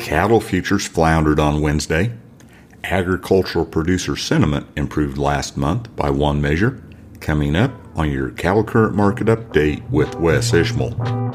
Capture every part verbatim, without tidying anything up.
Cattle futures floundered on Wednesday. Agricultural producer sentiment improved last month by one measure. Coming up on your Cattle Current Market Update with Wes Ishmael.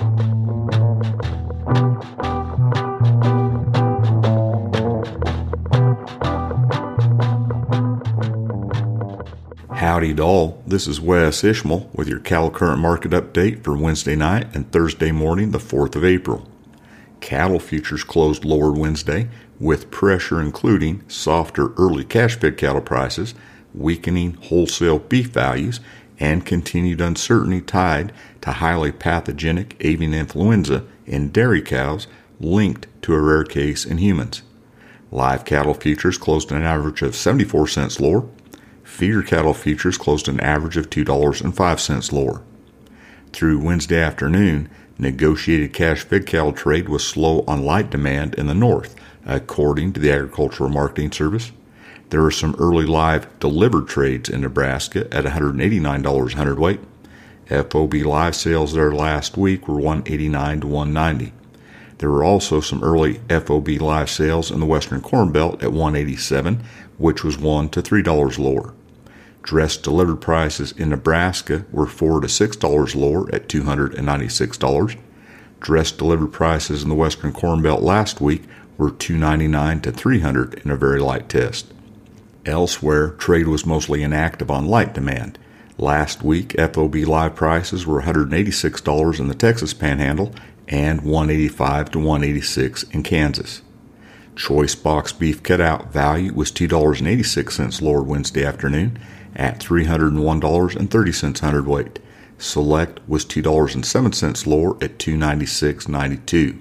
Howdy doll, this is Wes Ishmael with your Cattle Current Market Update for Wednesday night and Thursday morning, the fourth of April. Cattle futures closed lower Wednesday, with pressure including softer early cash-fed cattle prices, weakening wholesale beef values, and continued uncertainty tied to highly pathogenic avian influenza in dairy cows linked to a rare case in humans. Live cattle futures closed an average of seventy-four cents lower. Feeder cattle futures closed an average of two dollars and five cents lower. Through Wednesday afternoon, negotiated cash-fed cattle trade was slow on light demand in the north, according to the Agricultural Marketing Service. There were some early live delivered trades in Nebraska at one hundred eighty-nine dollars a hundredweight. F O B live sales there last week were one eighty-nine to one ninety. There were also some early F O B live sales in the Western Corn Belt at one eighty-seven, which was one to three dollars lower. Dressed delivered prices in Nebraska were four to six dollars lower at two hundred ninety-six dollars. Dressed delivered prices in the Western Corn Belt last week were two ninety-nine to three hundred in a very light test. Elsewhere, trade was mostly inactive on light demand. Last week, F O B live prices were one hundred eighty-six dollars in the Texas Panhandle and one eighty-five to one eighty-six in Kansas. Choice box beef cutout value was two dollars and eighty-six cents lower Wednesday afternoon at three hundred one dollars and thirty cents a hundredweight. Select was two dollars and seven cents lower at two ninety-six ninety-two.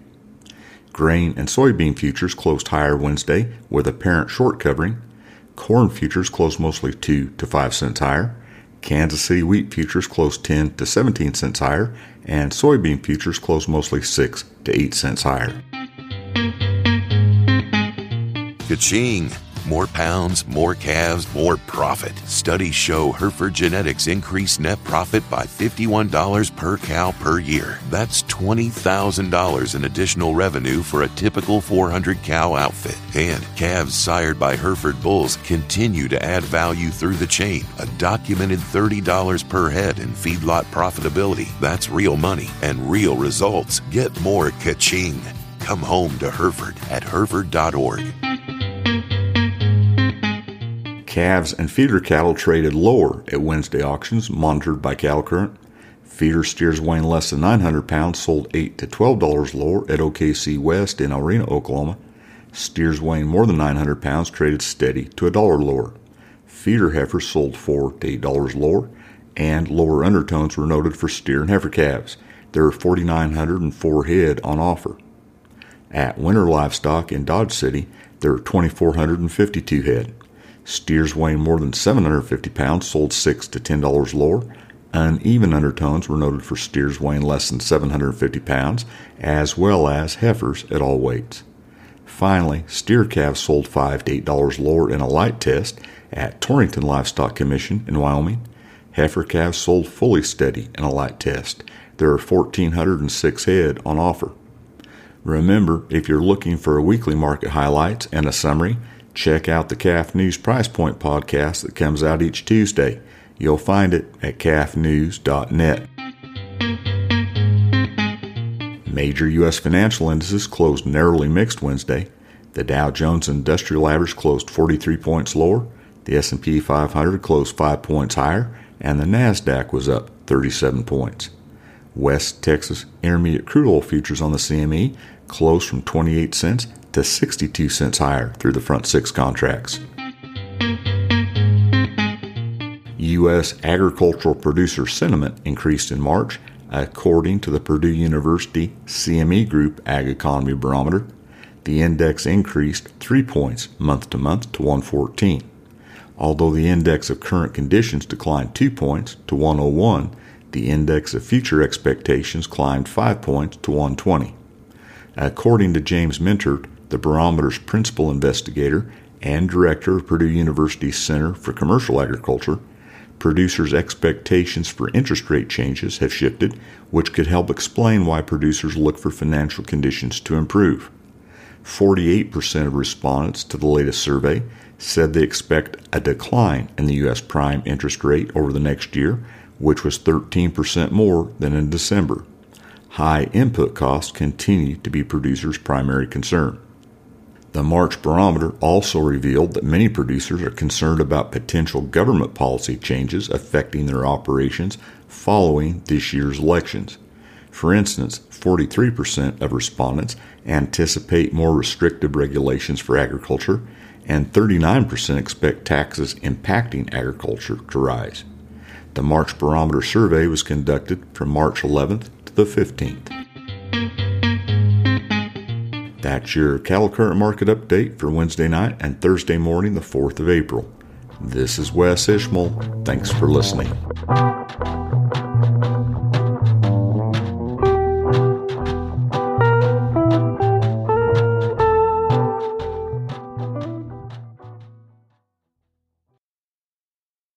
Grain and soybean futures closed higher Wednesday with apparent short covering. Corn futures closed mostly two to five cents higher. Kansas City wheat futures closed ten to seventeen cents higher, and soybean futures closed mostly six to eight cents higher. Ka-ching! More pounds, more calves, more profit. Studies show Hereford Genetics increased net profit by fifty-one dollars per cow per year. That's twenty thousand dollars in additional revenue for a typical four hundred cow outfit. And calves sired by Hereford bulls continue to add value through the chain. A documented thirty dollars per head in feedlot profitability. That's real money and real results. Get more ka-ching. Come home to Hereford at hereford dot org. Calves and feeder cattle traded lower at Wednesday auctions monitored by Cattle Current. Feeder steers weighing less than nine hundred pounds sold eight to twelve dollars lower at O K C West in El Reno, Oklahoma. Steers weighing more than nine hundred pounds traded steady to a dollar lower. Feeder heifers sold four to eight dollars lower, and lower undertones were noted for steer and heifer calves. There were four thousand nine hundred four head on offer. At Winter Livestock in Dodge City, there were two thousand four hundred fifty-two head. Steers weighing more than seven hundred fifty pounds sold six to ten dollars lower. Uneven undertones were noted for steers weighing less than seven hundred fifty pounds, as well as heifers at all weights. Finally, steer calves sold five to eight dollars lower in a light test at Torrington Livestock Commission in Wyoming. Heifer calves sold fully steady in a light test. There are one thousand four hundred six head on offer. Remember, if you're looking for a weekly market highlights and a summary, check out the C A F News Price Point podcast that comes out each Tuesday. You'll find it at calf news dot net. Major U S financial indices closed narrowly mixed Wednesday. The Dow Jones Industrial Average closed forty-three points lower, the S and P five hundred closed five points higher, and the NASDAQ was up thirty-seven points. West Texas Intermediate Crude Oil futures on the C M E closed from twenty-eight cents to sixty-two cents higher through the front six contracts. U S agricultural producer sentiment increased in March, according to the Purdue University C M E Group Ag Economy Barometer. The index increased three points month to month to one fourteen. Although the index of current conditions declined two points to one oh one, the index of future expectations climbed five points to one twenty. According to James Mintert, the barometer's principal investigator and director of Purdue University's Center for Commercial Agriculture, producers' expectations for interest rate changes have shifted, which could help explain why producers look for financial conditions to improve. forty-eight percent of respondents to the latest survey said they expect a decline in the U S prime interest rate over the next year, which was thirteen percent more than in December. High input costs continue to be producers' primary concern. The March barometer also revealed that many producers are concerned about potential government policy changes affecting their operations following this year's elections. For instance, forty-three percent of respondents anticipate more restrictive regulations for agriculture, and thirty-nine percent expect taxes impacting agriculture to rise. The March Barometer survey was conducted from March eleventh to the fifteenth. That's your Cattle Current Market Update for Wednesday night and Thursday morning, the fourth of April. This is Wes Ishmael. Thanks for listening.